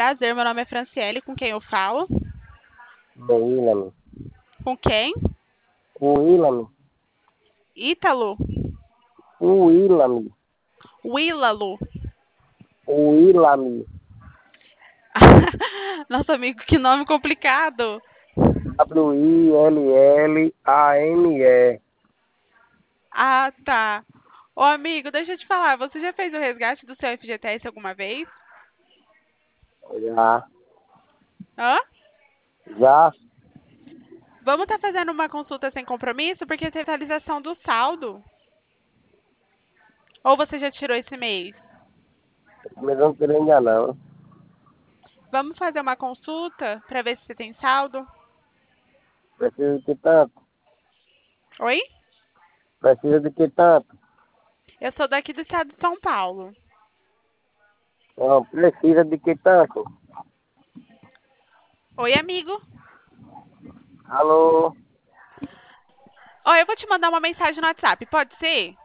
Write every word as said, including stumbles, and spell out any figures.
Prazer, meu nome é Franciele, com quem eu falo? Com Willam. Com quem? Com Willam. Ítalo? Com Willam. Willalo? Com Willam. Nosso amigo, que nome complicado. W I L L A M E. Ah, tá. Ô, amigo, deixa eu te falar, você já fez o resgate do seu F G T S alguma vez? Já. Hã? Já. Vamos estar fazendo uma consulta sem compromisso, porque tem atualização do saldo. Ou você já tirou esse mês? Mas não queria ainda não. Vamos fazer uma consulta para ver se você tem saldo? Precisa de que tanto? Oi? Precisa de que tanto? Eu sou daqui do estado de São Paulo. Não, precisa de que tanto? Oi, amigo. Alô? Ó, eu vou te mandar uma mensagem no WhatsApp, pode ser?